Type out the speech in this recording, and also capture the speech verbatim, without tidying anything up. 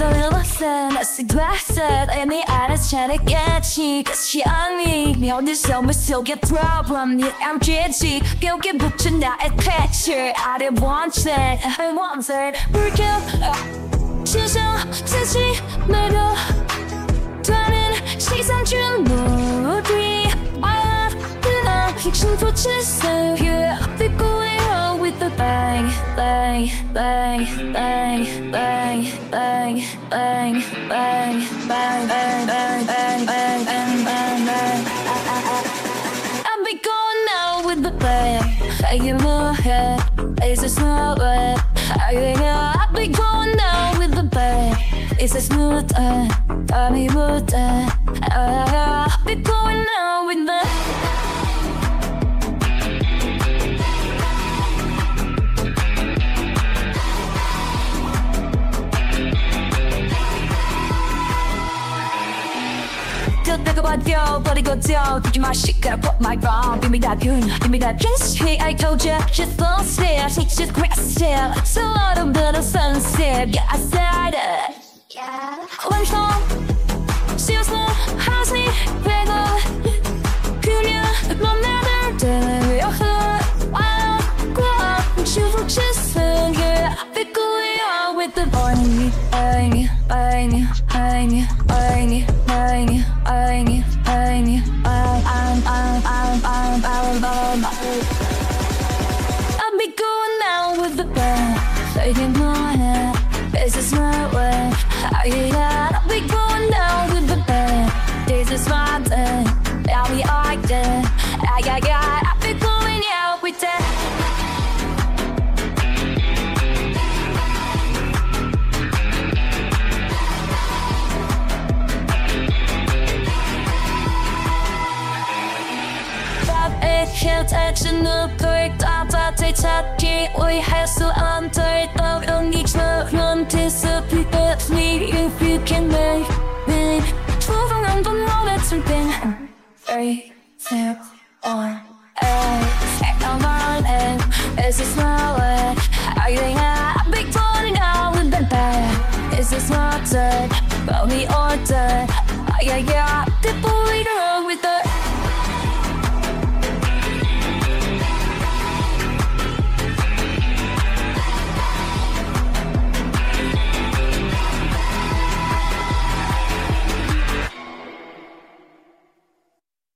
a little sad, I see blasted in the eyes trying to get you. Cause she on me, 어디서 무서워 problem, 네 엠지지 벽에 붙은 나의 picture. I didn't want it, I wanted 불켜 시선 스치 내려 다른 시선 중 무디 I love fiction for just so here we going on with the bang bang bang bang bang bang bang bang bang bang bang bang bang bang bang bang I'll be going now with the bang in my head it's a small way I think I'll be going now with the bang it's a smooth way I'll be moved I'll be going now with the 내가 버텨 버리고 져 Give my shit, gotta put my wrong Give me that gun, give me that just hey I told ya, she's so still She's just crystal So autumn to the sunset Yeah, I said it Yeah 완성 씌워서 하지 배고 그냥 맘나들 때문에 I go up 주로 지승 Yeah, I be going on with the bang Bang, bang, bang, bang, bang I need, I need, I'm, I'm, I'm, I'm, I'm, I'm, I'll be going now with the band, taking my hand, this is my way, I get out, I'll be going now with the band, this is my day, I'll be like that, I got, got, I'll be going out with that. 혜택은 걸 따뜻히 찾기 위해서 안 될 떠오른 이처럼 disappear me if you can make me 조종한 돈 노래를 빈 three, two, one, eight second on and this is my way I think I'll be going out with the band this is my day but we all day I got the boy with the